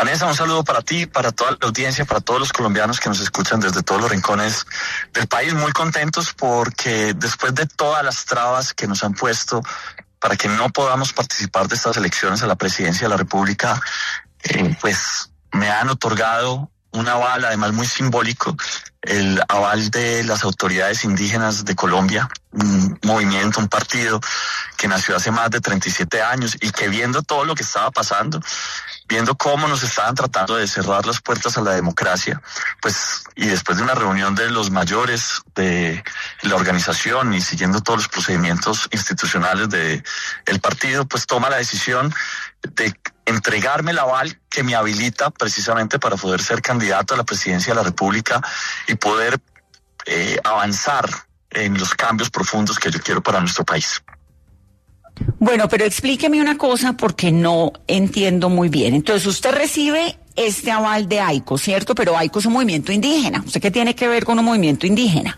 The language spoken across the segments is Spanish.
Vanessa, un saludo para ti, para toda la audiencia, para todos los colombianos que nos escuchan desde todos los rincones del país. Muy contentos porque después de todas las trabas que nos han puesto para que no podamos participar de estas elecciones a la presidencia de la República, pues me han otorgado un aval, además muy simbólico, el aval de las autoridades indígenas de Colombia, un movimiento, un partido que nació hace más de 37 años y que viendo todo lo que estaba pasando, viendo cómo nos estaban tratando de cerrar las puertas a la democracia, pues, y después de una reunión de los mayores de la organización y siguiendo todos los procedimientos institucionales del partido, pues toma la decisión de entregarme el aval que me habilita precisamente para poder ser candidato a la presidencia de la República y poder avanzar en los cambios profundos que yo quiero para nuestro país. Bueno, pero explíqueme una cosa porque no entiendo muy bien. Entonces, usted recibe este aval de AICO, ¿cierto? Pero AICO es un movimiento indígena. ¿Usted qué tiene que ver con un movimiento indígena?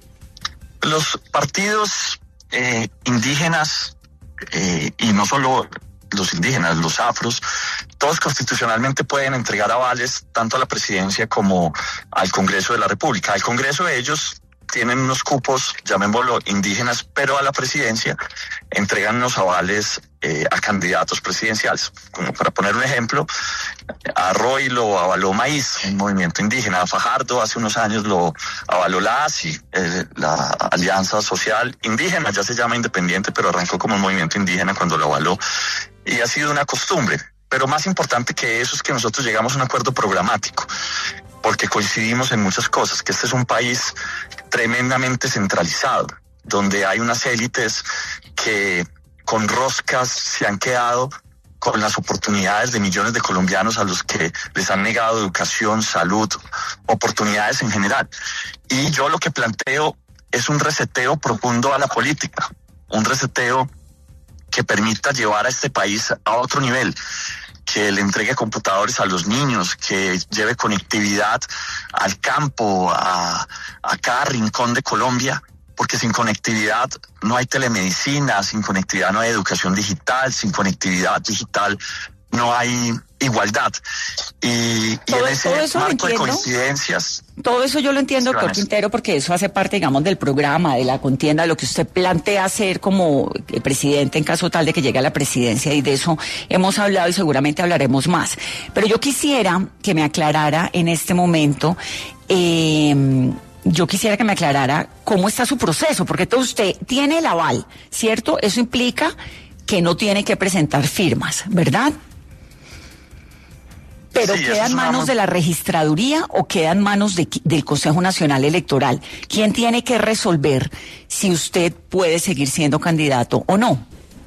Los partidos indígenas, y no solo los indígenas, los afros, todos constitucionalmente pueden entregar avales tanto a la presidencia como al Congreso de la República. Al Congreso ellos tienen unos cupos, llamémoslo indígenas, pero a la presidencia entregan unos avales a candidatos presidenciales. Como para poner un ejemplo, a Roy lo avaló Maíz, un movimiento indígena. A Fajardo hace unos años lo avaló la ASI, la Alianza Social Indígena, ya se llama independiente, pero arrancó como un movimiento indígena cuando lo avaló. Y ha sido una costumbre. Pero más importante que eso es que nosotros llegamos a un acuerdo programático, porque coincidimos en muchas cosas, que este es un país tremendamente centralizado, donde hay unas élites que con roscas se han quedado con las oportunidades de millones de colombianos a los que les han negado educación, salud, oportunidades en general. Y yo lo que planteo es un reseteo profundo a la política, un reseteo que permita llevar a este país a otro nivel, que le entregue computadores a los niños, que lleve conectividad al campo, a cada rincón de Colombia, porque sin conectividad no hay telemedicina, sin conectividad no hay educación digital, sin conectividad digital no hay igualdad. Y en ese marco de coincidencias... Todo eso yo lo entiendo, doctor Quintero, porque eso hace parte, digamos, del programa, de la contienda, de lo que usted plantea hacer como presidente en caso tal de que llegue a la presidencia, y de eso hemos hablado y seguramente hablaremos más. Pero yo quisiera que me aclarara en este momento, cómo está su proceso, porque todo usted tiene el aval, ¿cierto? Eso implica que no tiene que presentar firmas, ¿verdad? ¿Pero sí, queda en manos de la registraduría o queda en manos del Consejo Nacional Electoral? ¿Quién tiene que resolver si usted puede seguir siendo candidato o no?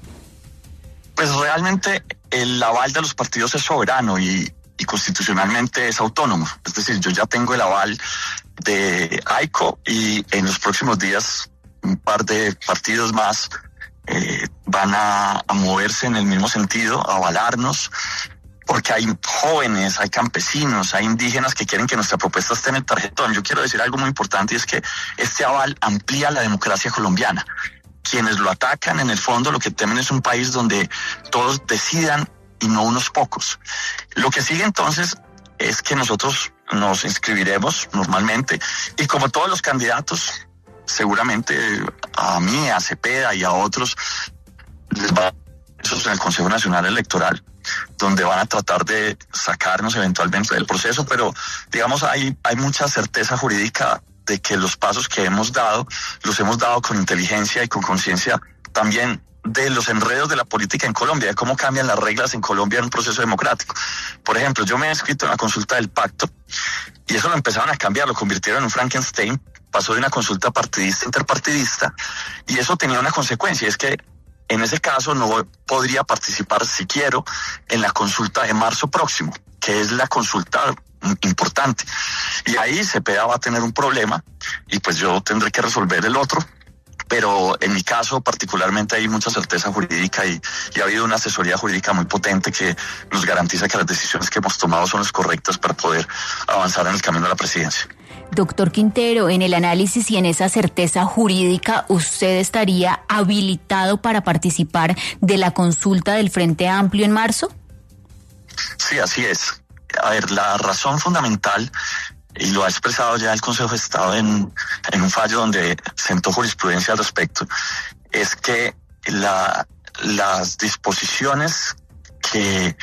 Pues realmente el aval de los partidos es soberano y constitucionalmente es autónomo. Es decir, yo ya tengo el aval de AICO y en los próximos días un par de partidos más van a moverse en el mismo sentido, a avalarnos, porque hay jóvenes, hay campesinos, hay indígenas que quieren que nuestra propuesta esté en el tarjetón. Yo quiero decir algo muy importante, y es que este aval amplía la democracia colombiana. Quienes lo atacan, en el fondo, lo que temen es un país donde todos decidan y no unos pocos. Lo que sigue entonces es que nosotros nos inscribiremos normalmente, y como todos los candidatos, seguramente a mí, a Cepeda y a otros, les va a eso en el Consejo Nacional Electoral, donde van a tratar de sacarnos eventualmente del proceso, pero digamos hay mucha certeza jurídica de que los pasos que hemos dado, los hemos dado con inteligencia y con conciencia también de los enredos de la política en Colombia, de cómo cambian las reglas en Colombia en un proceso democrático. Por ejemplo, yo me he inscrito en la consulta del pacto y eso lo empezaron a cambiar, lo convirtieron en un Frankenstein, pasó de una consulta partidista a interpartidista, y eso tenía una consecuencia, es que en ese caso no podría participar, si quiero, en la consulta de marzo próximo, que es la consulta importante. Y ahí Cepeda va a tener un problema y pues yo tendré que resolver el otro. Pero en mi caso particularmente hay mucha certeza jurídica y ha habido una asesoría jurídica muy potente que nos garantiza que las decisiones que hemos tomado son las correctas para poder avanzar en el camino a la presidencia. Doctor Quintero, en el análisis y en esa certeza jurídica, ¿usted estaría habilitado para participar de la consulta del Frente Amplio en marzo? Sí, así es. a ver, la razón fundamental, y lo ha expresado ya el Consejo de Estado en un fallo donde sentó jurisprudencia al respecto, es que las disposiciones que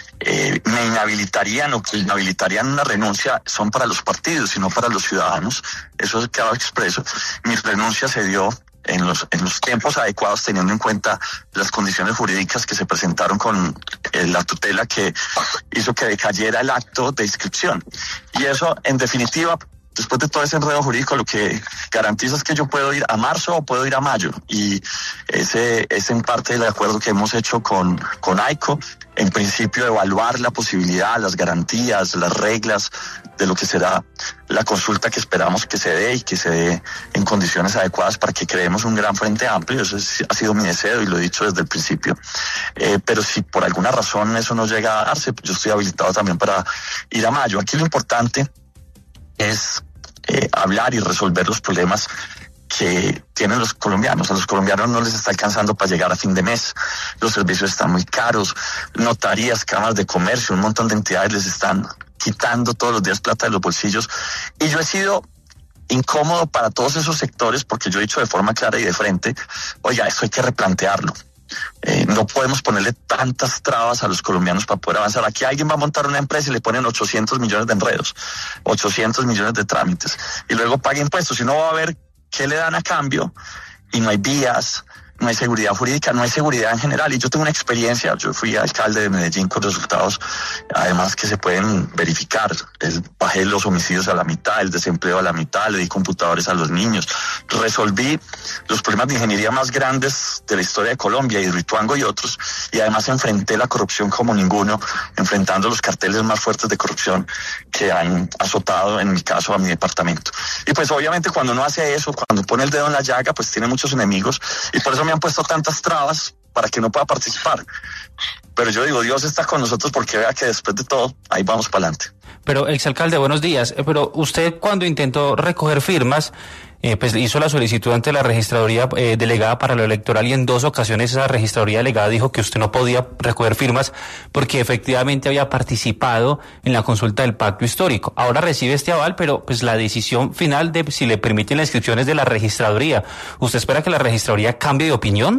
me inhabilitarían o que inhabilitarían una renuncia son para los partidos y no para los ciudadanos. Eso ha quedado expreso. Mi renuncia se dio en los tiempos adecuados, teniendo en cuenta las condiciones jurídicas que se presentaron con la tutela que hizo que decayera el acto de inscripción. Y eso, en definitiva, después de todo ese enredo jurídico, lo que garantiza es que yo puedo ir a marzo o puedo ir a mayo. Y ese es en parte el acuerdo que hemos hecho con AICO. En principio, evaluar la posibilidad, las garantías, las reglas de lo que será la consulta que esperamos que se dé y que se dé en condiciones adecuadas para que creemos un gran frente amplio. Eso ha sido mi deseo y lo he dicho desde el principio. Pero si por alguna razón eso no llega a darse, yo estoy habilitado también para ir a mayo. Aquí lo importante es hablar y resolver los problemas que tienen los colombianos. A los colombianos no les está alcanzando para llegar a fin de mes. Los servicios están muy caros. Notarías, cámaras de comercio, un montón de entidades les están quitando todos los días plata de los bolsillos. Y yo he sido incómodo para todos esos sectores porque yo he dicho de forma clara y de frente, oiga, esto hay que replantearlo. No podemos ponerle tantas trabas a los colombianos para poder avanzar. Aquí alguien va a montar una empresa y le ponen 800 millones de enredos, 800 millones de trámites, y luego paga impuestos y no va a ver qué le dan a cambio, y no hay vías, no hay seguridad jurídica, no hay seguridad en general. Y yo tengo una experiencia, yo fui alcalde de Medellín con resultados, además que se pueden verificar. Bajé los homicidios a la mitad, el desempleo a la mitad, le di computadores a los niños, resolví los problemas de ingeniería más grandes de la historia de Colombia, Hidroituango y otros, y además enfrenté la corrupción como ninguno, enfrentando los carteles más fuertes de corrupción que han azotado, en mi caso, a mi departamento. Y pues obviamente cuando uno hace eso, cuando pone el dedo en la llaga, pues tiene muchos enemigos, y por eso me han puesto tantas trabas para que no pueda participar. Pero yo digo, Dios está con nosotros porque vea que después de todo, ahí vamos para adelante. Pero, exalcalde, buenos días. Pero usted, cuando intentó recoger firmas, pues hizo la solicitud ante la registraduría delegada para lo electoral, y en 2 ocasiones esa registraduría delegada dijo que usted no podía recoger firmas porque efectivamente había participado en la consulta del pacto histórico. Ahora recibe este aval, pero pues la decisión final de si le permiten las inscripciones de la registraduría. ¿Usted espera que la registraduría cambie de opinión?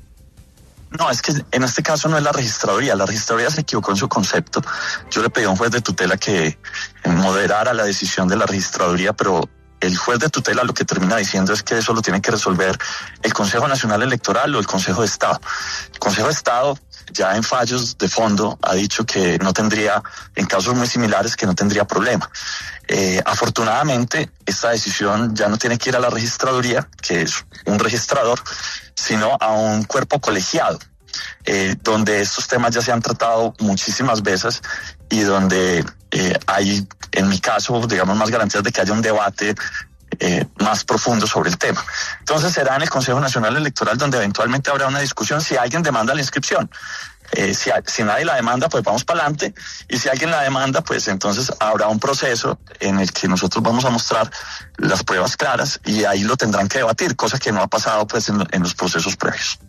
No, es que en este caso no es la registraduría se equivocó en su concepto. Yo le pedí a un juez de tutela que moderara la decisión de la registraduría, pero el juez de tutela lo que termina diciendo es que eso lo tiene que resolver el Consejo Nacional Electoral o el Consejo de Estado. El Consejo de Estado, ya en fallos de fondo, ha dicho que no tendría, en casos muy similares, que no tendría problema. Afortunadamente, esta decisión ya no tiene que ir a la registraduría, que es un registrador, sino a un cuerpo colegiado, donde estos temas ya se han tratado muchísimas veces y donde hay, en mi caso, digamos, más garantías de que haya un debate más profundo sobre el tema. Entonces será en el Consejo Nacional Electoral donde eventualmente habrá una discusión si alguien demanda la inscripción. Si nadie la demanda, pues vamos para adelante, y si alguien la demanda, pues entonces habrá un proceso en el que nosotros vamos a mostrar las pruebas claras y ahí lo tendrán que debatir, cosa que no ha pasado pues en los procesos previos.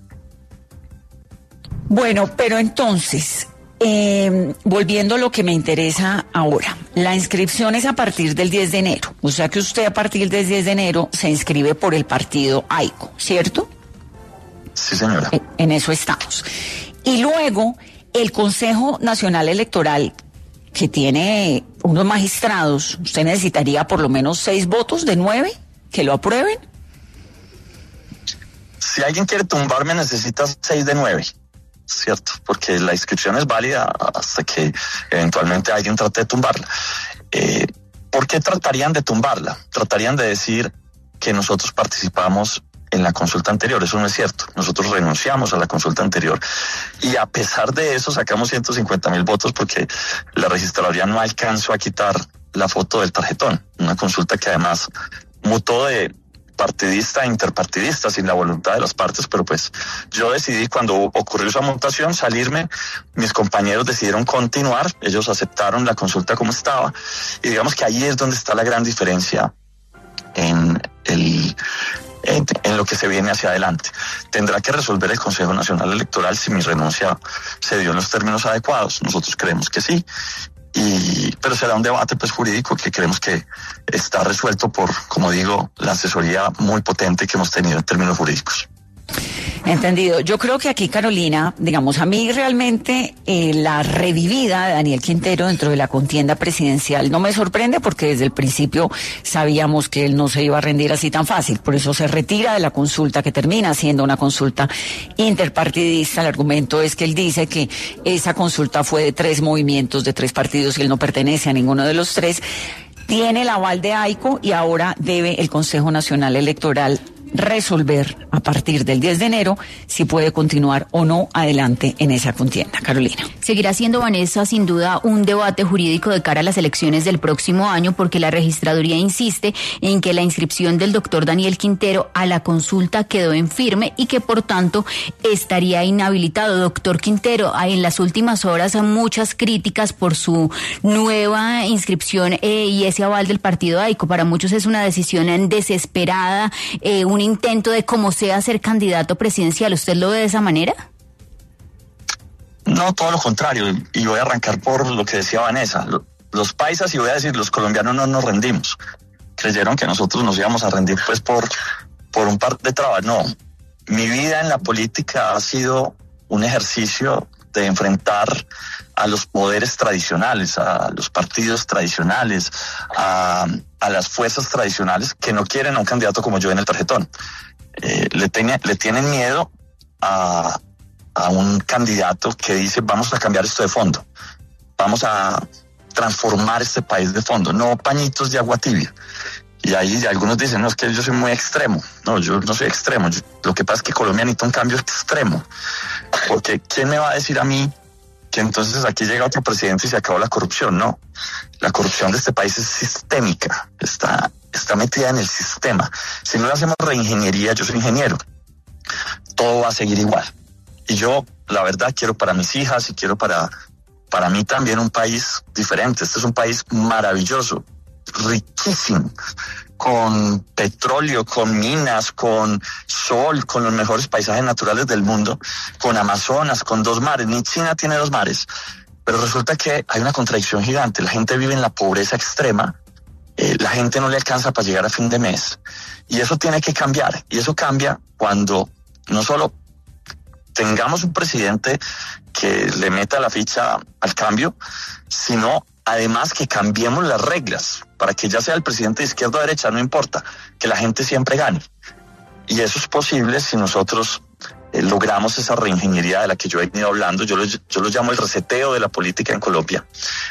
Bueno, pero entonces, volviendo a lo que me interesa ahora, la inscripción es a partir del 10 de enero, o sea que usted a partir del 10 de enero se inscribe por el partido AICO, ¿cierto? Sí, señora. En eso estamos. Y luego, el Consejo Nacional Electoral, que tiene unos magistrados, ¿usted necesitaría por lo menos 6 votos de 9 que lo aprueben? Si alguien quiere tumbarme, necesita 6 de 9, ¿cierto? Porque la inscripción es válida hasta que eventualmente alguien trate de tumbarla. ¿Por qué tratarían de tumbarla? Tratarían de decir que nosotros participamos en la consulta anterior. Eso no es cierto. Nosotros renunciamos a la consulta anterior y a pesar de eso sacamos 150,000 votos porque la registraduría no alcanzó a quitar la foto del tarjetón. Una consulta que además mutó de partidista a interpartidista sin la voluntad de las partes, pero pues yo decidí, cuando ocurrió esa mutación, salirme. Mis compañeros decidieron continuar, ellos aceptaron la consulta como estaba, y digamos que ahí es donde está la gran diferencia en lo que se viene hacia adelante. Tendrá que resolver el Consejo Nacional Electoral si mi renuncia se dio en los términos adecuados. Nosotros creemos que sí. pero será un debate pues jurídico que creemos que está resuelto por, como digo, la asesoría muy potente que hemos tenido en términos jurídicos. Entendido. Yo creo que aquí, Carolina, digamos, a mí realmente la revivida de Daniel Quintero dentro de la contienda presidencial no me sorprende, porque desde el principio sabíamos que él no se iba a rendir así tan fácil. Por eso se retira de la consulta, que termina siendo una consulta interpartidista. El argumento es que él dice que esa consulta fue de 3 movimientos, de 3 partidos, y él no pertenece a ninguno de los 3. Tiene el aval de AICO y ahora debe el Consejo Nacional Electoral resolver a partir del 10 de enero si puede continuar o no adelante en esa contienda. Carolina. Seguirá siendo, Vanessa, sin duda un debate jurídico de cara a las elecciones del próximo año, porque la registraduría insiste en que la inscripción del doctor Daniel Quintero a la consulta quedó en firme y que por tanto estaría inhabilitado. Doctor Quintero, en las últimas horas muchas críticas por su nueva inscripción y ese aval del partido AICO. Para muchos es una decisión desesperada, un intento de como sea ser candidato presidencial. ¿Usted lo ve de esa manera? No, todo lo contrario, y voy a arrancar por lo que decía Vanessa. Los paisas, y voy a decir, los colombianos no nos rendimos. Creyeron que nosotros nos íbamos a rendir pues por un par de trabas. No, mi vida en la política ha sido un ejercicio de enfrentar a los poderes tradicionales, a los partidos tradicionales, a las fuerzas tradicionales que no quieren a un candidato como yo en el tarjetón. Le tienen miedo a un candidato que dice: vamos a cambiar esto de fondo, vamos a transformar este país de fondo, no pañitos de agua tibia. Y ahí algunos dicen: no, es que yo soy muy extremo. No, yo no soy extremo. Lo que pasa es que Colombia necesita un cambio extremo, porque ¿quién me va a decir a mí que entonces aquí llega otro presidente y se acabó la corrupción? No, la corrupción de este país es sistémica, está metida en el sistema. Si no le hacemos reingeniería, yo soy ingeniero, todo va a seguir igual. Y yo, la verdad, quiero para mis hijas y quiero para mí también un país diferente. Este es un país maravilloso, riquísimo, con petróleo, con minas, con sol, con los mejores paisajes naturales del mundo, con Amazonas, con 2 mares. Ni China tiene 2 mares. Pero resulta que hay una contradicción gigante. La gente vive en la pobreza extrema, la gente no le alcanza para llegar a fin de mes. Y eso tiene que cambiar. Y eso cambia cuando no solo tengamos un presidente que le meta la ficha al cambio, sino además que cambiemos las reglas para que ya sea el presidente de izquierda o derecha, no importa, que la gente siempre gane. Y eso es posible si nosotros logramos esa reingeniería de la que yo he venido hablando. Yo lo llamo el reseteo de la política en Colombia.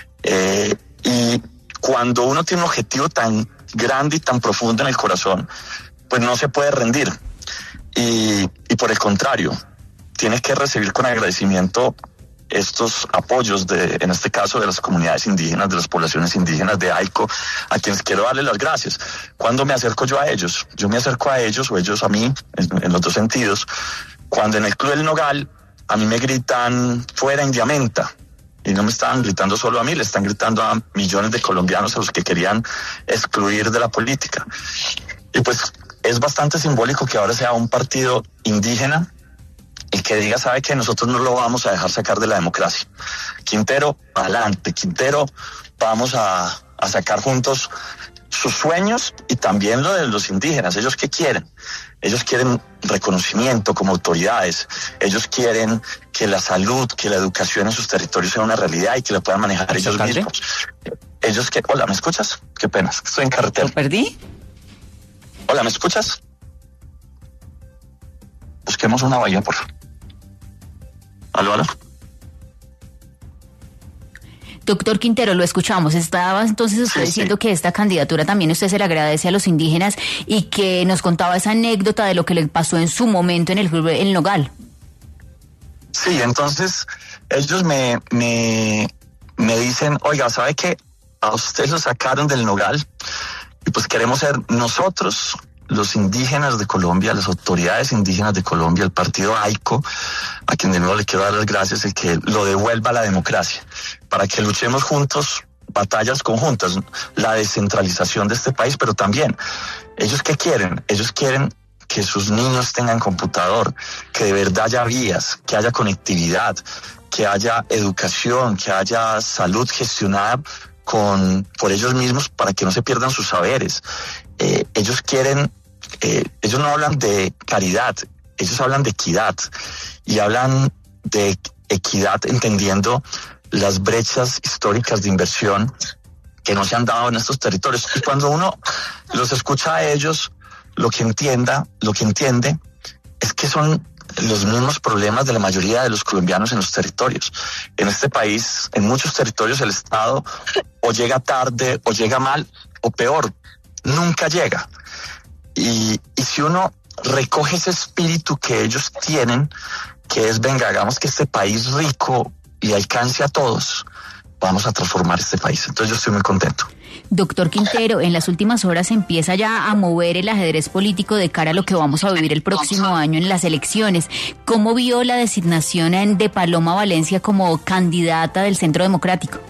Y cuando uno tiene un objetivo tan grande y tan profundo en el corazón, pues no se puede rendir. Y por el contrario, tienes que recibir con agradecimiento estos apoyos en este caso de las comunidades indígenas, de las poblaciones indígenas de AICO, a quienes quiero darle las gracias. ¿Cuándo me acerco yo a ellos? Yo me acerco a ellos, o ellos a mí, en los dos sentidos, cuando en el Club del Nogal a mí me gritan fuera Indiamenta, y no me estaban gritando solo a mí, le están gritando a millones de colombianos a los que querían excluir de la política. Y pues es bastante simbólico que ahora sea un partido indígena el que diga: sabe que nosotros no lo vamos a dejar sacar de la democracia. Quintero, adelante. Quintero, vamos a sacar juntos sus sueños y también lo de los indígenas. ¿Ellos qué quieren? Ellos quieren reconocimiento como autoridades. Ellos quieren que la salud, que la educación en sus territorios sea una realidad y que la puedan manejar ellos mismos. Ellos que... Hola, ¿me escuchas? Qué pena, estoy en carretera. ¿Lo perdí? Hola, ¿me escuchas? Busquemos una bahía, por favor. ¿Aló? Doctor Quintero, lo escuchamos. Estaba entonces usted diciendo que esta candidatura también usted se le agradece a los indígenas y que nos contaba esa anécdota de lo que le pasó en su momento en el Club El Nogal. Sí, entonces ellos me dicen: oiga, ¿sabe qué? A usted lo sacaron del Nogal y pues queremos ser nosotros, los indígenas de Colombia, las autoridades indígenas de Colombia, el partido AICO, a quien de nuevo le quiero dar las gracias, el que lo devuelva a la democracia, para que luchemos juntos batallas conjuntas, la descentralización de este país, pero también, ¿ellos qué quieren? Ellos quieren que sus niños tengan computador, que de verdad haya vías, que haya conectividad, que haya educación, que haya salud gestionada por ellos mismos para que no se pierdan sus saberes. Ellos no hablan de caridad, ellos hablan de equidad y hablan de equidad entendiendo las brechas históricas de inversión que no se han dado en estos territorios. Y cuando uno los escucha a ellos, lo que entiende es que son los mismos problemas de la mayoría de los colombianos en los territorios. En este país, en muchos territorios, el Estado o llega tarde, o llega mal, o peor, nunca llega. Y si uno recoge ese espíritu que ellos tienen, que es, venga, hagamos que este país rico y alcance a todos, vamos a transformar este país. Entonces yo estoy muy contento. Doctor Quintero, en las últimas horas se empieza ya a mover el ajedrez político de cara a lo que vamos a vivir el próximo año en las elecciones. ¿Cómo vio la designación de Paloma Valencia como candidata del Centro Democrático?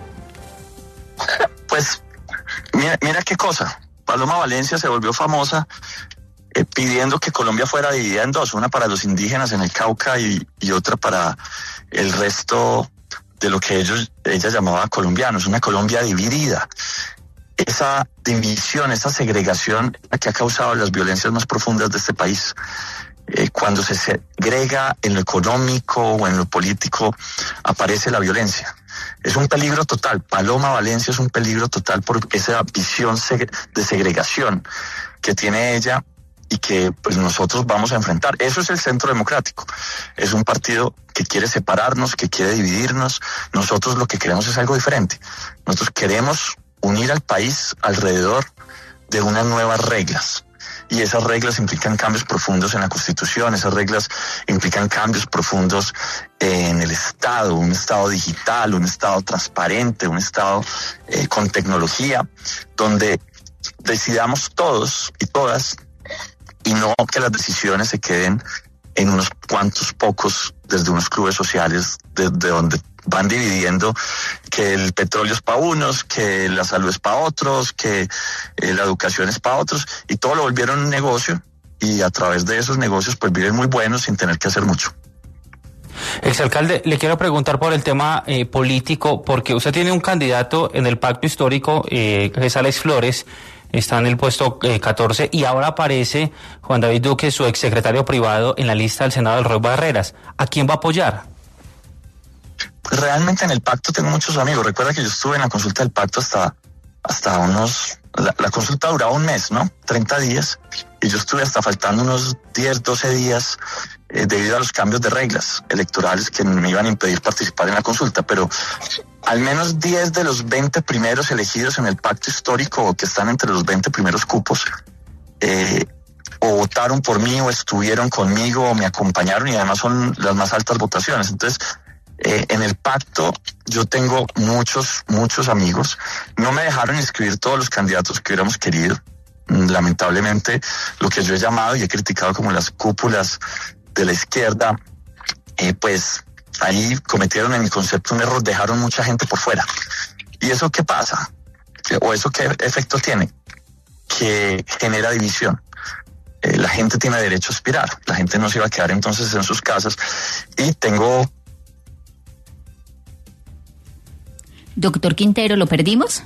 Pues, mira qué cosa. Paloma Valencia se volvió famosa pidiendo que Colombia fuera dividida en dos, una para los indígenas en el Cauca y otra para el resto de lo que ella llamaba colombianos, una Colombia dividida. Esa división, esa segregación, la que ha causado las violencias más profundas de este país. Cuando se segrega en lo económico o en lo político, aparece la violencia. Es un peligro total. Paloma Valencia es un peligro total por esa visión de segregación que tiene ella y que pues nosotros vamos a enfrentar. Eso es el Centro Democrático. Es un partido que quiere separarnos, que quiere dividirnos. Nosotros lo que queremos es algo diferente. Nosotros queremos unir al país alrededor de unas nuevas reglas. Y esas reglas implican cambios profundos en la Constitución, esas reglas implican cambios profundos en el Estado, un Estado digital, un Estado transparente, un Estado con tecnología, donde decidamos todos y todas, y no que las decisiones se queden en unos cuantos pocos desde unos clubes sociales de donde van dividiendo que el petróleo es para unos, que la salud es para otros, que la educación es para otros, y todo lo volvieron un negocio, y a través de esos negocios pues viven muy buenos sin tener que hacer mucho. Exalcalde, le quiero preguntar por el tema político, porque usted tiene un candidato en el pacto histórico, que es Alex Flores, está en el puesto 14, y ahora aparece Juan David Duque, su exsecretario privado, en la lista del Senado del Roy Barreras. ¿A quién va a apoyar? Realmente en el pacto tengo muchos amigos. Recuerda que yo estuve en la consulta del pacto hasta unos... La consulta duraba un mes, ¿no? 30 días. Y yo estuve hasta faltando unos 10, 12 días debido a los cambios de reglas electorales que me iban a impedir participar en la consulta. Pero al menos 10 de los 20 primeros elegidos en el pacto histórico, o que están entre los 20 primeros cupos, o votaron por mí, o estuvieron conmigo, o me acompañaron, y además son las más altas votaciones. Entonces, en el pacto yo tengo muchos amigos. No me dejaron inscribir todos los candidatos que hubiéramos querido. Lamentablemente, lo que yo he llamado y he criticado como las cúpulas de la izquierda, pues ahí cometieron en mi concepto un error, dejaron mucha gente por fuera. ¿Y eso qué pasa? ¿O eso qué efecto tiene? Que genera división. La gente tiene derecho a aspirar. La gente no se iba a quedar entonces en sus casas. Y tengo... Doctor Quintero, ¿lo perdimos?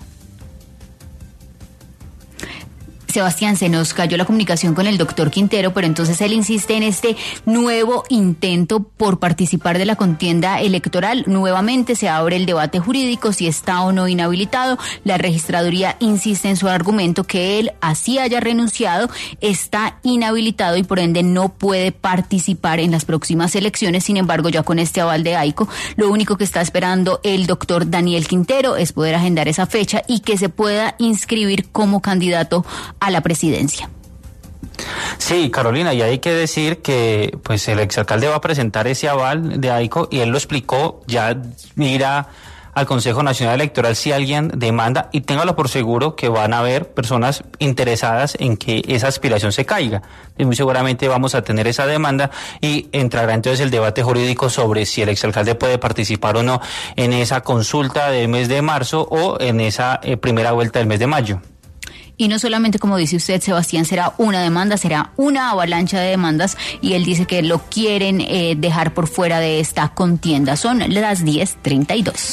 Sebastián, se nos cayó la comunicación con el doctor Quintero, pero entonces él insiste en este nuevo intento por participar de la contienda electoral. Nuevamente se abre el debate jurídico, si está o no inhabilitado. La registraduría insiste en su argumento que él, así haya renunciado, está inhabilitado y por ende no puede participar en las próximas elecciones. Sin embargo, ya con este aval de AICO, lo único que está esperando el doctor Daniel Quintero es poder agendar esa fecha y que se pueda inscribir como candidato a la presidencia. Sí, Carolina, y hay que decir que pues el exalcalde va a presentar ese aval de AICO y él lo explicó, ya irá al Consejo Nacional Electoral si alguien demanda, y téngalo por seguro que van a haber personas interesadas en que esa aspiración se caiga. Y muy seguramente vamos a tener esa demanda y entrará entonces el debate jurídico sobre si el exalcalde puede participar o no en esa consulta del mes de marzo o en esa primera vuelta del mes de mayo. Y no solamente, como dice usted, Sebastián, será una demanda, será una avalancha de demandas, y él dice que lo quieren dejar por fuera de esta contienda. Son las 10:32.